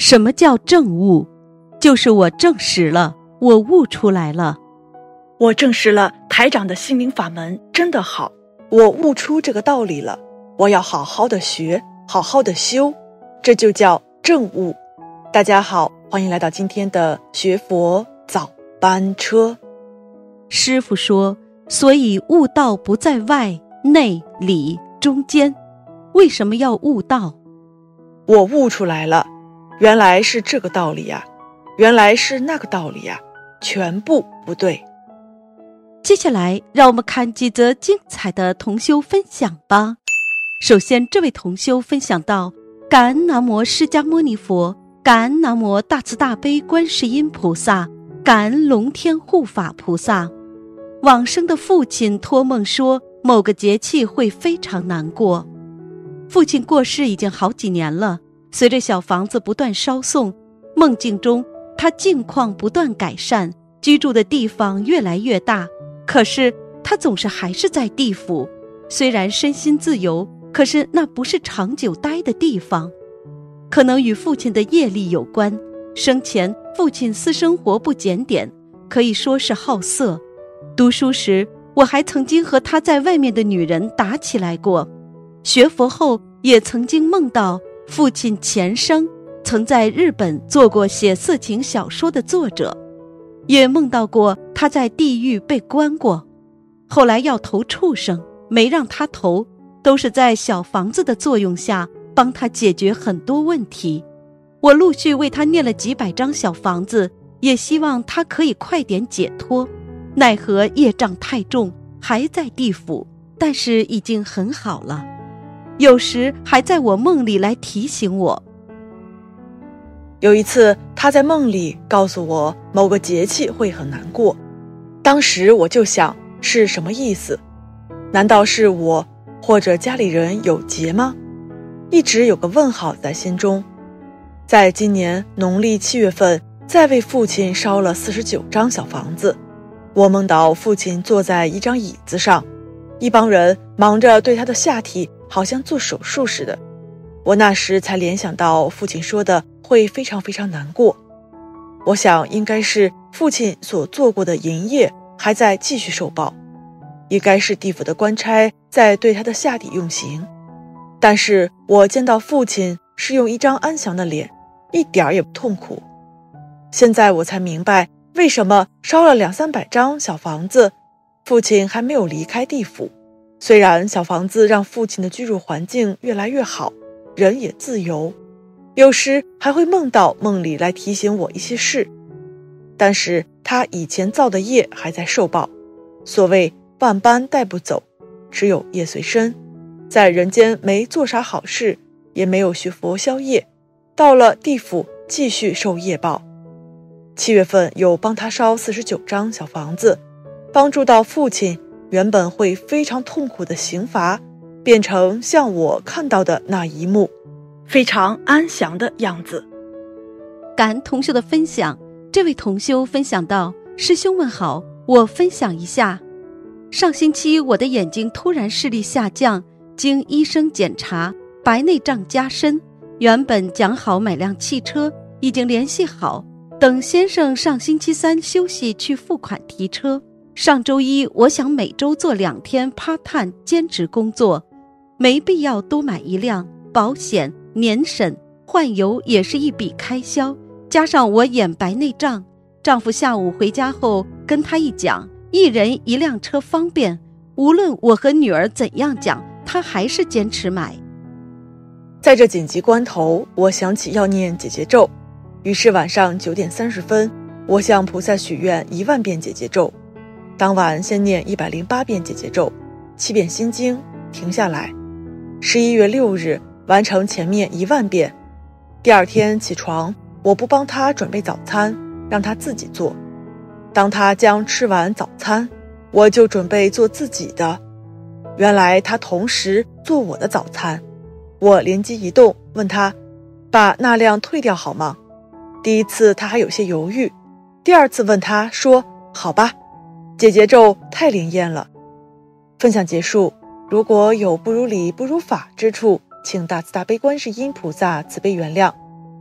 什么叫证悟？就是我证实了，我悟出来了。 我证实了台长的心灵法门真的好，我悟出这个道理了，我要好好的学，好好的修，这就叫证悟。大家好，欢迎来到今天的学佛早班车。 师父说，所以悟道不在外、内、里、中间。为什么要悟道？ 我悟出来了，原来是这个道理呀，原来是那个道理呀，全部不对。 接下来让我们看几则精彩的同修分享吧。首先，这位同修分享到：感恩南无释迦牟尼佛，感恩南无大慈大悲观世音菩萨，感恩龙天护法菩萨。往生的父亲托梦说，某个节气会非常难过。父亲过世已经好几年了，随着小房子不断烧送，梦境中他境况不断改善，居住的地方越来越大，可是他总是还是在地府。虽然身心自由，可是那不是长久待的地方。可能与父亲的业力有关，生前父亲私生活不检点，可以说是好色。读书时，我还曾经和他在外面的女人打起来过。学佛后，也曾经梦到父亲前生曾在日本做过写色情小说的作者，也梦到过他在地狱被关过，后来要投畜生，没让他投，都是在小房子的作用下帮他解决很多问题。我陆续为他念了几百张小房子，也希望他可以快点解脱，奈何业障太重，还在地府，但是已经很好了。有时还在我梦里来提醒我。 有一次他在梦里告诉我某个节气会很难过，当时我就想是什么意思？难道是我或者家里人有劫吗？一直有个问号在心中。在今年农历7月份，再为父亲烧了49张小房子。我梦到父亲坐在一张椅子上，一帮人忙着对他的下体好像做手术似的。我那时才联想到父亲说的会非常非常难过，我想应该是父亲所做过的淫业还在继续受报，也该是地府的官差在对他的下体用刑。但是我见到父亲是用一张安详的脸，一点也不痛苦。现在我才明白为什么烧了200-300张小房子，父亲还没有离开地府。虽然小房子让父亲的居住环境越来越好，人也自由，有时还会梦到梦里来提醒我一些事，但是他以前造的业还在受报。所谓万般带不走，只有业随身，在人间没做啥好事，也没有学佛消业，到了地府继续受业报。7月份又帮他烧49张小房子，帮助到父亲原本会非常痛苦的刑罚，变成像我看到的那一幕，非常安详的样子。 感恩同修的分享。这位同修分享到：师兄们好，我分享一下。上星期我的眼睛突然视力下降，经医生检查，白内障加深。原本讲好买辆汽车，已经联系好，等先生上星期3休息去付款提车。上周一我想每周做2天 part time 兼职工作，没必要多买一辆，保险、年审、换油也是一笔开销，加上我眼白内障，丈夫下午回家后跟他一讲，一人一辆车方便，无论我和女儿怎样讲，他还是坚持买。 在这紧急关头，我想起要念解结咒，于是晚上9点30分，我向菩萨许愿10000遍解结咒。当晚先念108遍解结咒，7遍心经，停下来。11月6日完成前面10000遍。第二天起床，我不帮他准备早餐，让他自己做。当他将吃完早餐，我就准备做自己的。原来他同时做我的早餐。我灵机一动，问他把那辆退掉好吗？第一次他还有些犹豫，第二次问他说好吧。解结咒太灵验了。分享结束，如果有不如理不如法之处，请大慈大悲观世音菩萨慈悲原谅。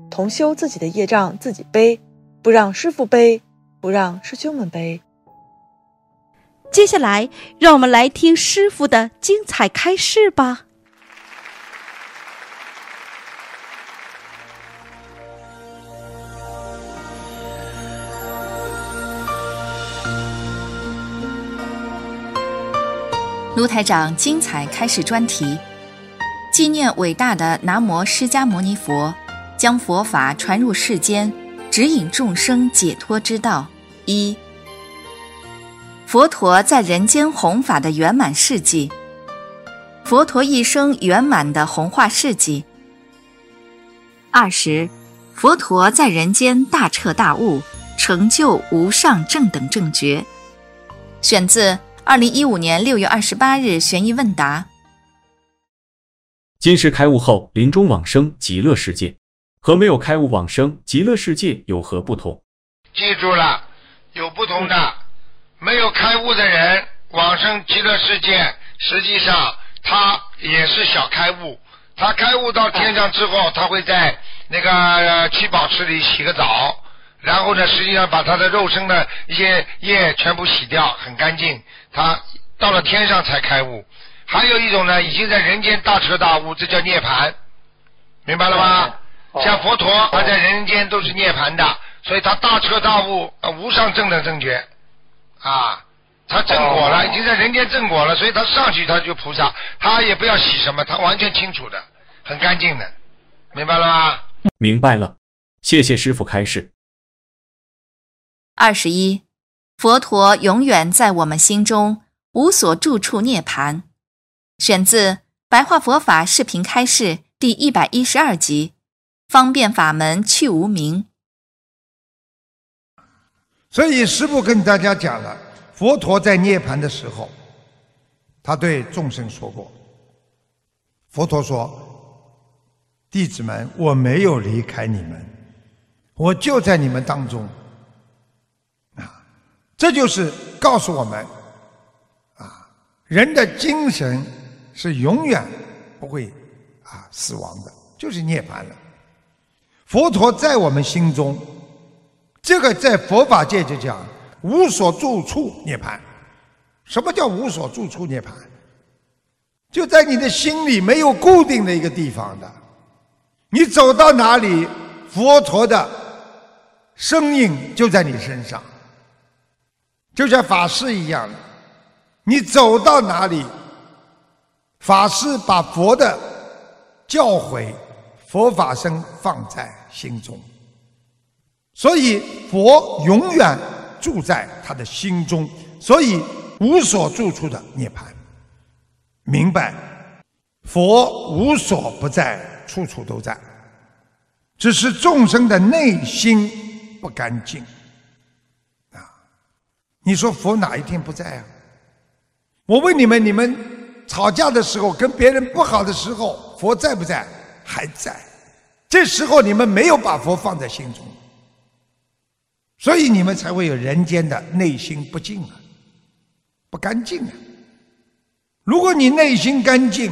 同修自己的业障自己背，不让师父背，不让师兄们背。 接下来，让我们来听师父的精彩开示吧。 卢台长精彩开示专题，纪念伟大的南无释迦牟尼佛，将佛法传入世间，指引众生解脱之道。一、佛陀在人间弘法的圆满事迹，佛陀一生圆满的弘化事迹。20、佛陀在人间大彻大悟，成就无上正等正觉。选自2015年6月28日悬疑问答。 今世开悟后临终往生极乐世界，和没有开悟往生极乐世界有何不同？ 记住了，有不同的。没有开悟的人往生极乐世界，实际上他也是小开悟。他开悟到天上之后，他会在那个七宝池里洗个澡，然后呢，实际上把他的肉身的一些业全部洗掉，很干净。他到了天上才开悟。还有一种呢，已经在人间大彻大悟，这叫涅槃，明白了吗？像佛陀他在人间都是涅槃的，所以他大彻大悟，无上正等正觉啊，他正果了，已经在人间正果了，所以他上去他就菩萨，他也不要洗什么，他完全清楚的，很干净的，明白了吗？ 明白了，谢谢师父开示。 21、佛陀永远在我们心中，无所住处涅槃。选自白话佛法视频开示第112集，方便法门去无明。 所以师父跟大家讲了，佛陀在涅槃的时候，他对众生说过，佛陀说，弟子们，我没有离开你们，我就在你们当中。这就是告诉我们，人的精神是永远不会死亡的，就是涅槃了。佛陀在我们心中，这个在佛法界就讲无所住处涅槃。什么叫无所住处涅槃？就在你的心里没有固定的一个地方的，你走到哪里，佛陀的身影就在你身上，就像法师一样的，你走到哪里，法师把佛的教诲、佛法僧放在心中，所以佛永远住在他的心中，所以无所住处的涅槃。明白，佛无所不在，处处都在，只是众生的内心不干净。你说佛哪一天不在啊？我问你们，你们吵架的时候，跟别人不好的时候，佛在不在？还在。这时候你们没有把佛放在心中，所以你们才会有人间的内心不净啊，不干净啊。如果你内心干净，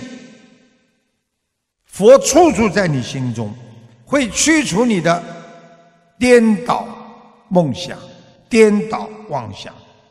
佛处处在你心中，会驱除你的颠倒梦想、颠倒妄想。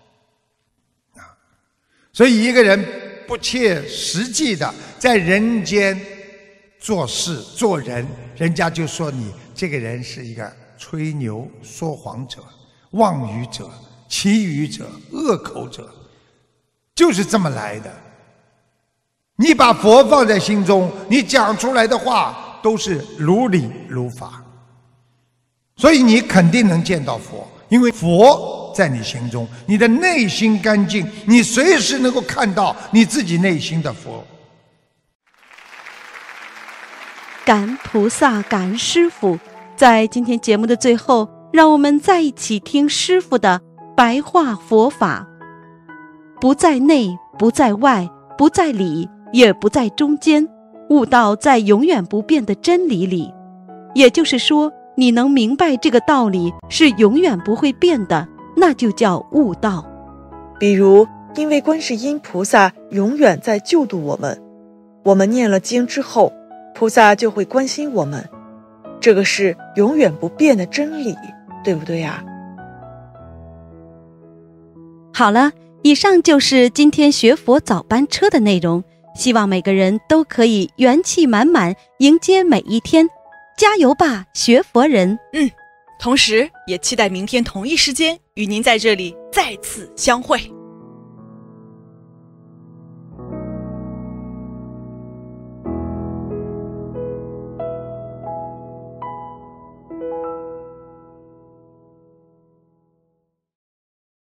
所以一个人不切实际的在人间做事做人，人家就说你这个人是一个吹牛说谎者、妄语者、绮语者、恶口者，就是这么来的。你把佛放在心中，你讲出来的话都是如理如法，所以你肯定能见到佛，因为佛在你心中，你的内心干净，你随时能够看到你自己内心的佛。 感恩菩萨，感恩师父。在今天节目的最后，让我们再一起听师父的白话佛法：不在内，不在外，不在里，也不在中间，悟道在永远不变的真理里。也就是说，你能明白这个道理是永远不会变的，那就叫悟道。 比如，因为观世音菩萨永远在救度我们，我们念了经之后，菩萨就会关心我们。 这个是永远不变的真理，对不对呀？ 好了，以上就是今天学佛早班车的内容，希望每个人都可以元气满满迎接每一天，加油吧，学佛人！ 同时也期待明天同一时间与您在这里再次相会。